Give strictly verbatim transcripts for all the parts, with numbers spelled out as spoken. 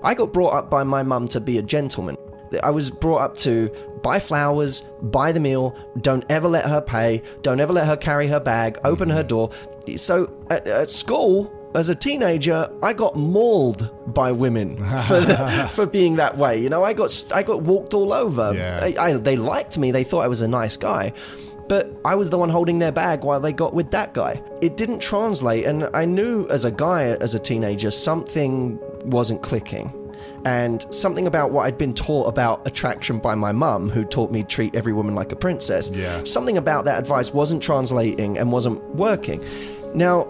I got brought up by my mum to be a gentleman. I was brought up to buy flowers, buy the meal, don't ever let her pay, don't ever let her carry her bag, open her door. So at, at school, as a teenager, I got mauled by women for the, for being that way. You know, I got I got walked all over. Yeah. I, I, they liked me. They thought I was a nice guy. But I was the one holding their bag while they got with that guy. It didn't translate. And I knew as a guy, as a teenager, something wasn't clicking. And something about what I'd been taught about attraction by my mum, who taught me to treat every woman like a princess. Yeah. Something about that advice wasn't translating and wasn't working. Now,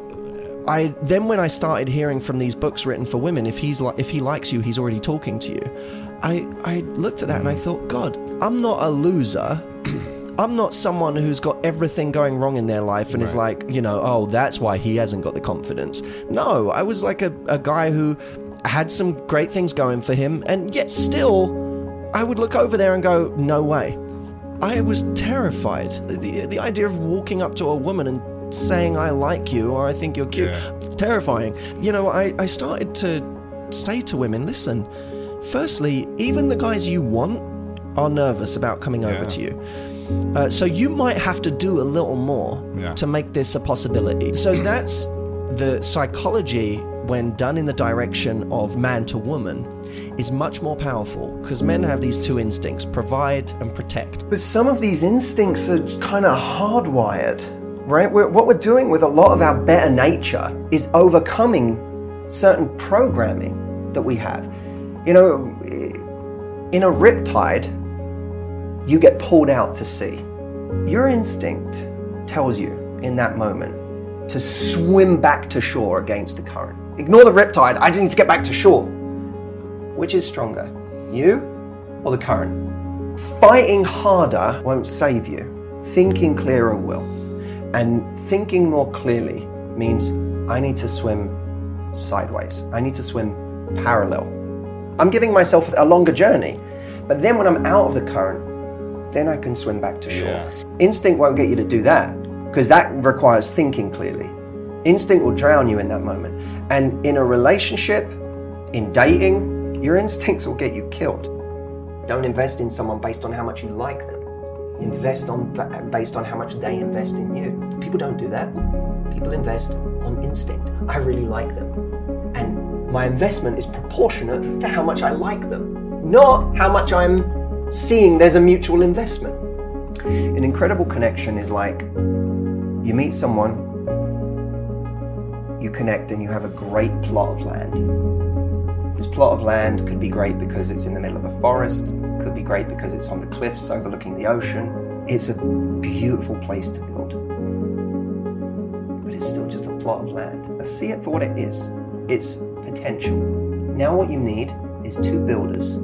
I then when I started hearing from these books written for women, if he's like if he likes you, he's already talking to you. I, I looked at that and I thought, God, I'm not a loser. I'm not someone who's got everything going wrong in their life and right. is like, you know, oh, that's why he hasn't got the confidence. No, I was like a, a guy who had some great things going for him, and yet still, I would look over there and go, no way. I was terrified. The, the idea of walking up to a woman and saying, I like you, or I think you're cute, yeah. terrifying. You know, I, I started to say to women, listen, firstly, even the guys you want are nervous about coming yeah. over to you. Uh, so you might have to do a little more yeah. to make this a possibility. So that's the psychology, when done in the direction of man to woman, is much more powerful, because men have these two instincts, provide and protect. But some of these instincts are kind of hardwired, right? We're, what we're doing with a lot of our better nature is overcoming certain programming that we have. You know, in a riptide, you get pulled out to sea. Your instinct tells you in that moment to swim back to shore against the current. Ignore the riptide, I just need to get back to shore. Which is stronger, you or the current? Fighting harder won't save you. Thinking clearer will. And thinking more clearly means I need to swim sideways. I need to swim parallel. I'm giving myself a longer journey, but then when I'm out of the current, then I can swim back to shore. Yes. Instinct won't get you to do that, because that requires thinking clearly. Instinct will drown you in that moment. And in a relationship, in dating, your instincts will get you killed. Don't invest in someone based on how much you like them. Invest on based on how much they invest in you. People don't do that. People invest on instinct. I really like them. And my investment is proportionate to how much I like them, not how much I'm seeing there's a mutual investment. An incredible connection is like you meet someone, you connect, and you have a great plot of land. This plot of land could be great because it's in the middle of a forest, could be great because it's on the cliffs overlooking the ocean. It's a beautiful place to build. But it's still just a plot of land. Let's see it for what it is. It's potential. Now what you need is two builders.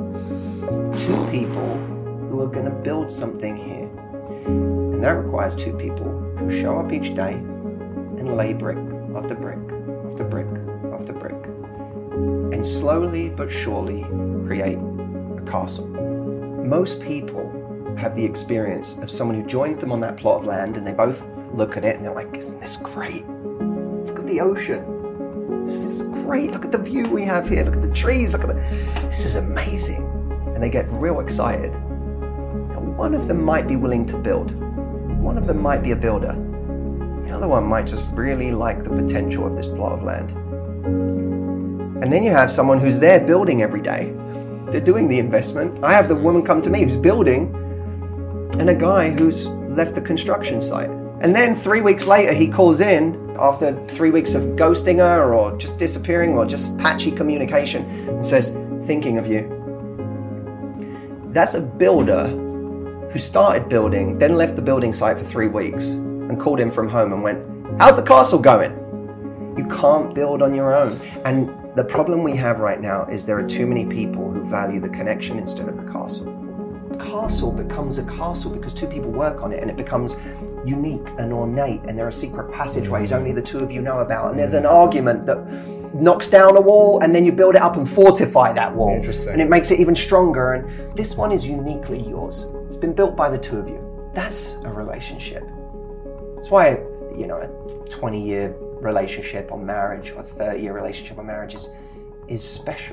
Two people who are going to build something here. And that requires two people who show up each day and lay brick after brick after brick after brick. And slowly but surely create a castle. Most people have the experience of someone who joins them on that plot of land, and they both look at it and they're like, isn't this great? Look at the ocean. This is great. Look at the view we have here. Look at the trees. Look at the... This is amazing. And they get real excited. Now, one of them might be willing to build. One of them might be a builder. The other one might just really like the potential of this plot of land. And then you have someone who's there building every day. They're doing the investment. I have the woman come to me who's building, and a guy who's left the construction site. And then three weeks later, he calls in after three weeks of ghosting her or just disappearing or just patchy communication and says, thinking of you. That's a builder who started building, then left the building site for three weeks and called him from home and went, how's the castle going? You can't build on your own. And the problem we have right now is there are too many people who value the connection instead of the castle. The castle becomes a castle because two people work on it, and it becomes unique and ornate, and there are secret passageways only the two of you know about, and there's an argument that knocks down a wall, and then you build it up and fortify that wall. Interesting. And it makes it even stronger, and this one is uniquely yours. It's been built by the two of you. That's a relationship. That's why, you know, a twenty-year relationship or marriage or thirty-year relationship or marriage is, is special.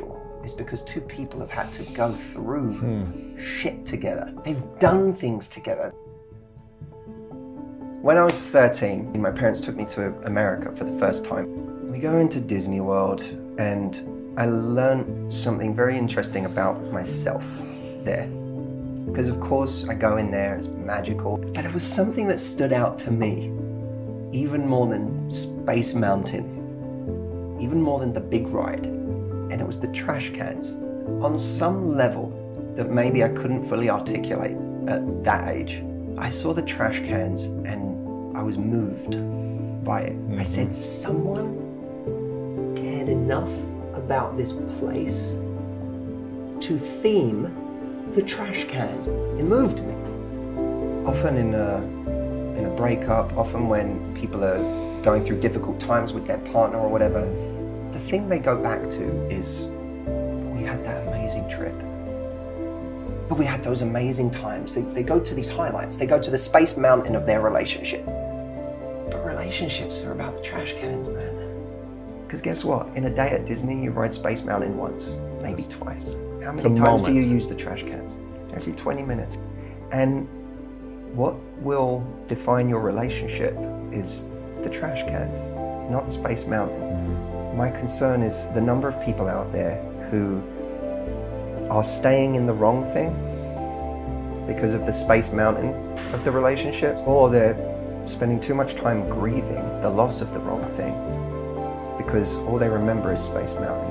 is because two people have had to go through hmm. shit together. They've done things together. When I was thirteen, my parents took me to America for the first time. We go into Disney World and I learned something very interesting about myself there. Because of course I go in there, it's magical, but it was something that stood out to me, even more than Space Mountain, even more than the big ride, and it was the trash cans. On some level that maybe I couldn't fully articulate at that age, I saw the trash cans and I was moved by it. Mm-hmm. I said, someone cared enough about this place to theme the trash cans. It moved me. Often in a, in a breakup, often when people are going through difficult times with their partner or whatever, the thing they go back to is, we had that amazing trip. But we had those amazing times. They, they go to these highlights. They go to the Space Mountain of their relationship. But relationships are about the trash cans, man. Because guess what? In a day at Disney, you ride Space Mountain once, maybe twice. How many times moment. do you use the trash cans? Every twenty minutes. And what will define your relationship is the trash cans, not Space Mountain. Mm-hmm. My concern is the number of people out there who are staying in the wrong thing because of the Space Mountain of the relationship, or they're spending too much time grieving the loss of the wrong thing because all they remember is Space Mountain.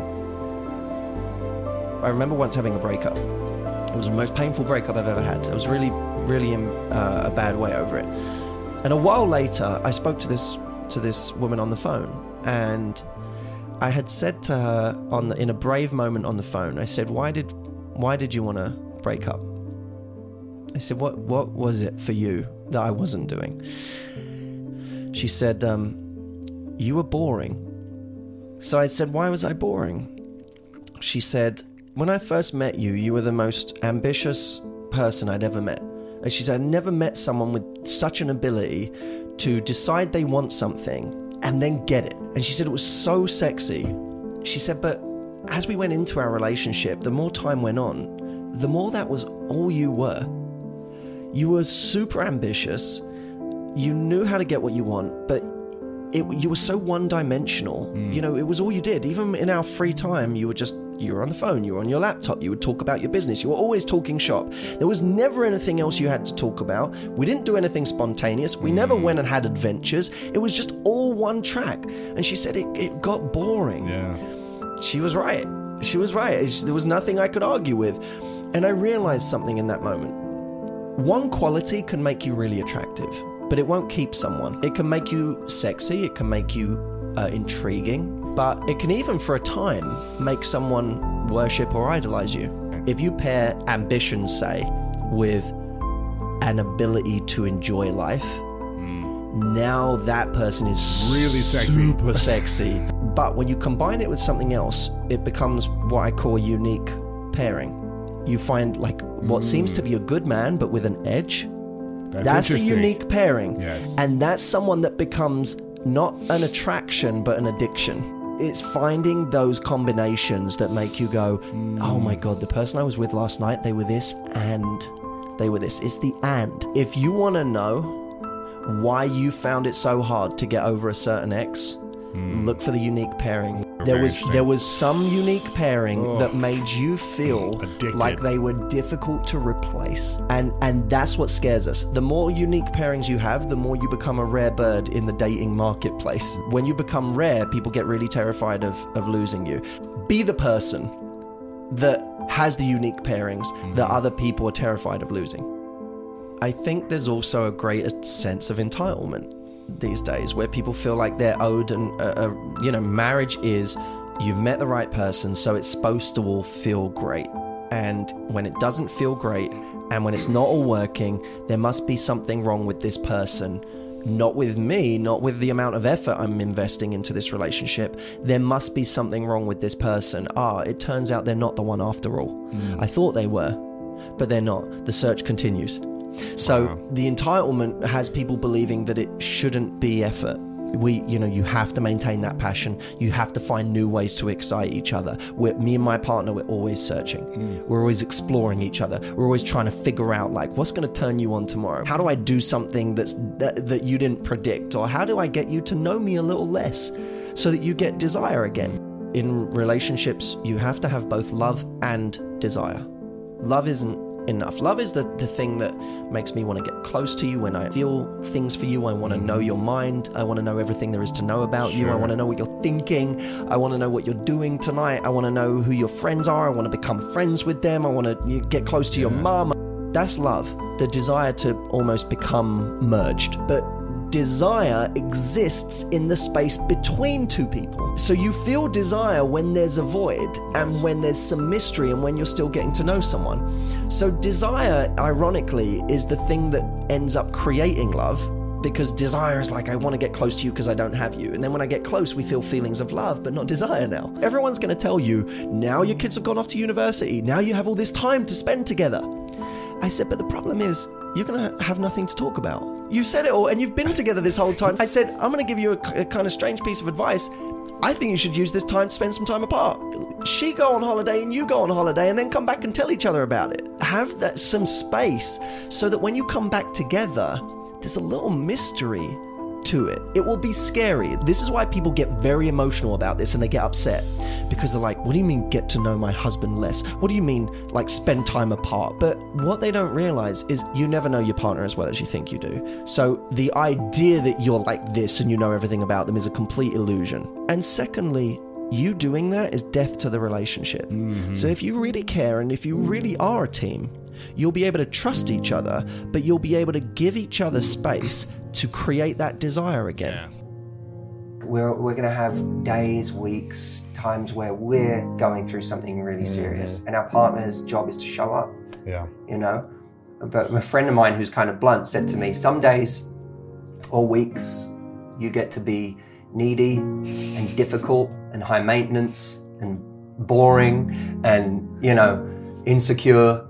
I remember once having a breakup. It was the most painful breakup I've ever had. I was really, really in uh, a bad way over it. And a while later, I spoke to this to this woman on the phone, and I had said to her on the, in a brave moment on the phone, I said, "Why did, why did you want to break up?" I said, "What, what was it for you that I wasn't doing?" She said, um, "You were boring." So I said, "Why was I boring?" She said, "When I first met you, you were the most ambitious person I'd ever met." And she said, "I never met someone with such an ability to decide they want something and then get it." And she said it was so sexy. She said, "But as we went into our relationship, the more time went on, the more that was all you were. You were super ambitious. You knew how to get what you want, but it, you were so one-dimensional. Mm. You know, it was all you did. Even in our free time, you were just, you were on the phone, you were on your laptop, you would talk about your business. You were always talking shop. There was never anything else you had to talk about. We didn't do anything spontaneous. We mm. never went and had adventures. It was just all one track." And she said it, it got boring. Yeah. She was right. She was right. It's, there was nothing I could argue with. And I realized something in that moment. One quality can make you really attractive, but it won't keep someone. It can make you sexy, it can make you uh, intriguing, but it can even for a time make someone worship or idolize you. If you pair ambition, say, with an ability to enjoy life, mm. now that person is really sexy. super sexy. But when you combine it with something else, it becomes what I call a unique pairing. You find like what mm. seems to be a good man, but with an edge. That's, that's a unique pairing. Yes. And that's someone that becomes not an attraction, but an addiction. It's finding those combinations that make you go, mm. oh my God, the person I was with last night, they were this and they were this. It's the and. If you want to know why you found it so hard to get over a certain ex, mm. look for the unique pairing. There was there was some unique pairing oh. that made you feel Addicted. like they were difficult to replace. And and that's what scares us. The more unique pairings you have, the more you become a rare bird in the dating marketplace. When you become rare, people get really terrified of, of losing you. Be the person that has the unique pairings mm-hmm. that other people are terrified of losing. I think there's also a greater sense of entitlement these days, where people feel like they're owed, and uh, uh, you know, marriage is, you've met the right person, so it's supposed to all feel great. And when it doesn't feel great, and when it's not all working, there must be something wrong with this person. Not with me, not with the amount of effort I'm investing into this relationship. There must be something wrong with this person. Ah, it turns out they're not the one after all. Mm. I thought they were, but they're not. The search continues. So wow. the entitlement has people believing that it shouldn't be effort. we, you know, you have to maintain that passion. You have to find new ways to excite each other. We're, me and my partner, we're always searching. Mm. We're always exploring each other. We're always trying to figure out, like, what's going to turn you on tomorrow? How do I do something that's that, that you didn't predict? Or how do I get you to know me a little less so that you get desire again? In relationships, you have to have both love and desire. Love isn't enough. Love is the, the thing that makes me want to get close to you. When I feel things for you, I want to know your mind. I want to know everything there is to know about sure. you. I want to know what you're thinking. I want to know what you're doing tonight. I want to know who your friends are. I want to become friends with them. I want to get close to your mom. That's love. The desire to almost become merged. But desire exists in the space between two people. So you feel desire when there's a void and when there's some mystery and when you're still getting to know someone. So desire, ironically, is the thing that ends up creating love, because desire is like, I want to get close to you because I don't have you. And then when I get close, we feel feelings of love, but not desire now. Everyone's going to tell you, now your kids have gone off to university. Now you have all this time to spend together. I said, but the problem is, you're going to have nothing to talk about. You've said it all, and you've been together this whole time. I said, I'm going to give you a, a kind of strange piece of advice. I think you should use this time to spend some time apart. She go on holiday and you go on holiday, and then come back and tell each other about it. Have that some space so that when you come back together, there's a little mystery to it. It will be scary. This is why people get very emotional about this and they get upset, because they're like, what do you mean get to know my husband less? What do you mean like spend time apart? But what they don't realize is you never know your partner as well as you think you do. So the idea that you're like this and you know everything about them is a complete illusion. And secondly, you doing that is death to the relationship. Mm-hmm. So if you really care and if you really are a team, you'll be able to trust each other, but you'll be able to give each other space to create that desire again. Yeah. We're, we're going to have days, weeks, times where we're going through something really serious, mm-hmm. and our partner's job is to show up. Yeah. You know? But a friend of mine who's kind of blunt said to me, some days or weeks you get to be needy and difficult and high maintenance and boring and, you know, insecure,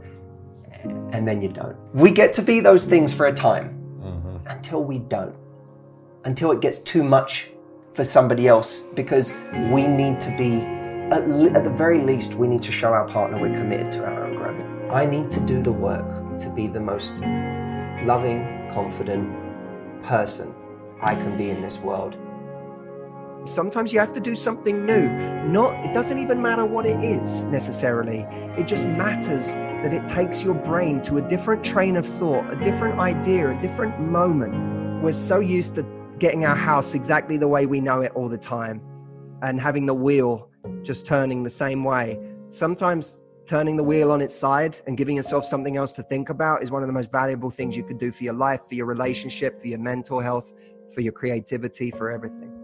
and then you don't. We get to be those things for a time, mm-hmm. until we don't, until it gets too much for somebody else, because we need to be, at, le- at the very least, we need to show our partner we're committed to our own growth. I need to do the work to be the most loving, confident person I can be in this world. Sometimes you have to do something new. Not, it doesn't even matter what it is necessarily. It just matters that it takes your brain to a different train of thought, a different idea, a different moment. We're so used to getting our house exactly the way we know it all the time and having the wheel just turning the same way. Sometimes turning the wheel on its side and giving yourself something else to think about is one of the most valuable things you could do for your life, for your relationship, for your mental health, for your creativity, for everything.